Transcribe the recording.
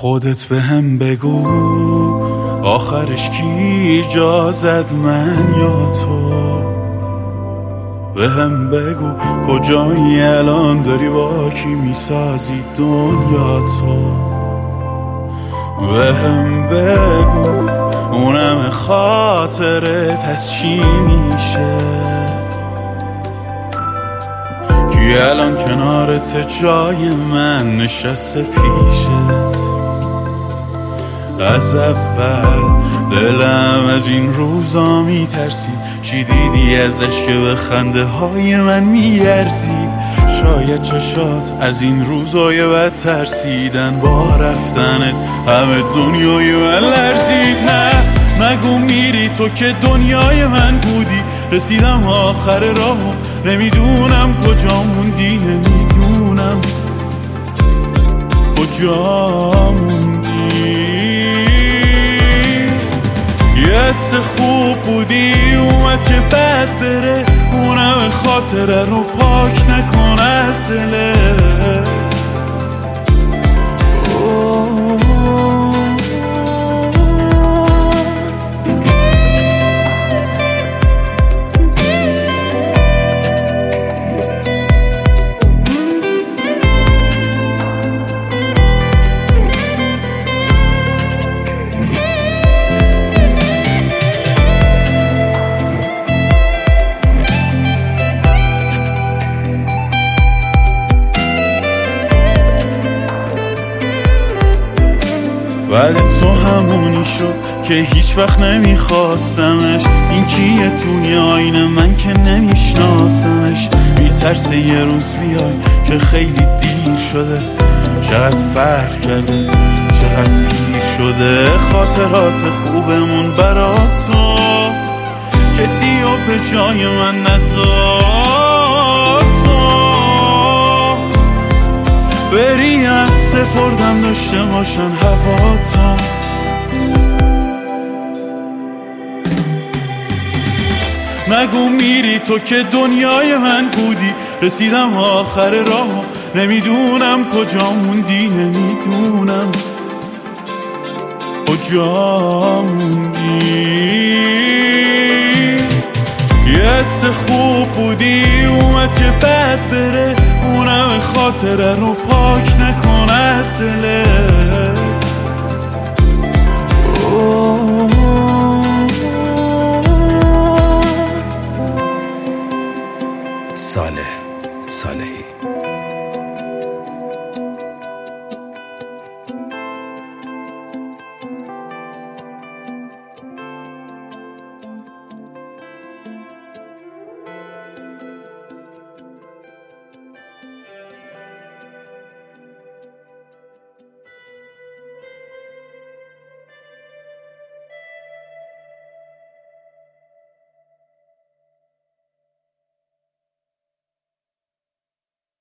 خودت به هم بگو آخرش کی جا زد، من یا تو؟ به هم بگو کجایی الان، داری با کی میسازی دنیا تو؟ به هم بگو اونم خاطره پس چی میشه؟ کی الان کنارت جای من نشسته پیشت؟ از اول دلم از این روزا میترسید، چی دیدی ازش که به خنده های من میارزید؟ شاید چشات از این روزای بد ترسیدن، با رفتنت همه دنیای من لرزید. نه نگو میری تو که دنیای من بودی، رسیدم آخر راهو نمیدونم کجا موندی، نمیدونم کجا موندی. یه حس خوب بودی اومد که بد بره، اونم خاطره رو پاک نکنه از دلت. بعد تو همونی شد که هیچ وقت نمیخواستمش، این کیه توی آینه من که نمیشناسمش؟ میترسه یه روز بیای که خیلی دیر شده، چقدر فرق کرده چقدر پیر شده خاطرات خوبمون برا تو. کسی رو به جای من نذار تو بریم، سپردم داشته باشن هوا تو. نگو میری تو که دنیای من بودی، رسیدم آخر راهو نمیدونم کجا موندی، نمیدونم کجا موندی. یه حس خوب بودی اومد که بد بره، اونم خاطره رو پاک نکنه از دلت.